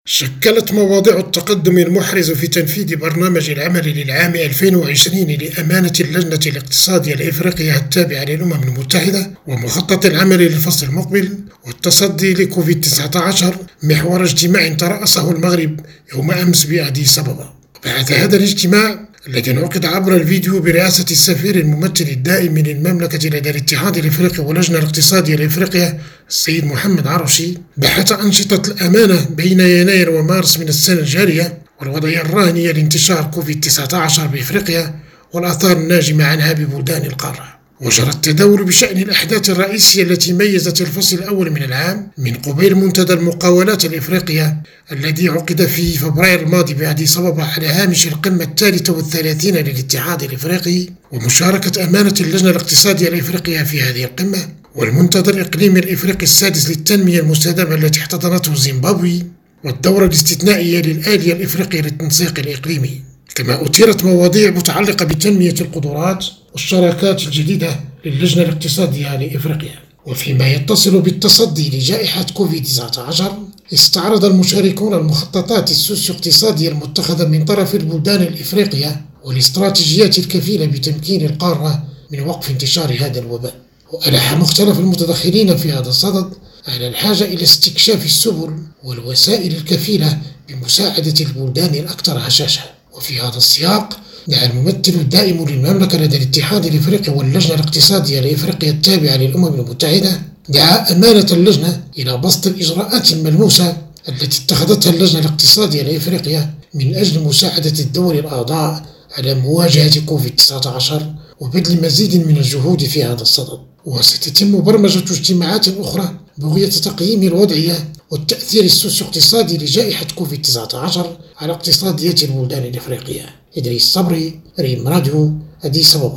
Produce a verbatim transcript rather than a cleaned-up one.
شكلت مواضيع التقدم المحرز في تنفيذ برنامج العمل للعام ألفين وعشرين لأمانة اللجنة الاقتصادية الإفريقية التابعة للأمم المتحدة ومخطط العمل للفصل المقبل والتصدي لكوفيد تسعة عشر محور اجتماع ترأسه المغرب يوم أمس بأديس أبابا. بعد هذا الاجتماع الذي انعقد عبر الفيديو برئاسة السفير الممثل الدائم من المملكة لدى الاتحاد الإفريقي واللجنة الاقتصادية لإفريقيا السيد محمد عروشي، بحث أنشطة الأمانة بين يناير ومارس من السنة الجارية والوضعية الراهنة لانتشار كوفيد تسعة عشر بإفريقيا والآثار الناجمة عنها ببلدان القارة. وجرى التداول بشأن الأحداث الرئيسية التي ميزت الفصل الأول من العام من قبيل منتدى المقاولات الإفريقية الذي عقد في فبراير الماضي بأديس أبابا على هامش القمة الثالثة والثلاثين للاتحاد الإفريقي، ومشاركة أمانة اللجنة الاقتصادية الإفريقية في هذه القمة، والمنتدى الإقليمي الإفريقي السادس للتنمية المستدامة التي احتضنته زيمبابوي، والدورة الاستثنائية للآلية الإفريقية للتنسيق الإقليمي. كما أثيرت مواضيع متعلقة بتنمية القدرات والشراكات الجديدة للجنة الاقتصادية لإفريقيا. وفيما يتصل بالتصدي لجائحة كوفيد تسعة عشر، استعرض المشاركون المخططات السوسيو اقتصادية المتخذة من طرف البلدان الإفريقية والاستراتيجيات الكفيلة بتمكين القارة من وقف انتشار هذا الوباء. وألح مختلف المتدخلين في هذا الصدد على الحاجة إلى استكشاف السبل والوسائل الكفيلة بمساعدة البلدان الأكثر هشاشة. وفي هذا السياق دعا الممثل الدائم للمملكة لدى الاتحاد الإفريقي واللجنة الاقتصادية لإفريقيا التابعة للأمم المتحدة دعا أمانة اللجنة إلى بسط الإجراءات الملموسة التي اتخذتها اللجنة الاقتصادية لإفريقيا من أجل مساعدة الدول الأعضاء على مواجهة كوفيد تسعة عشر وبذل مزيد من الجهود في هذا الصدد. وستتم برمجة اجتماعات أخرى بغية تقييم الوضعية والتأثير السوسيو اقتصادي لجائحة كوفيد تسعة عشر على اقتصاديات البلدان الإفريقية. إدريس صبري، ريم راديو، أديس أبابا.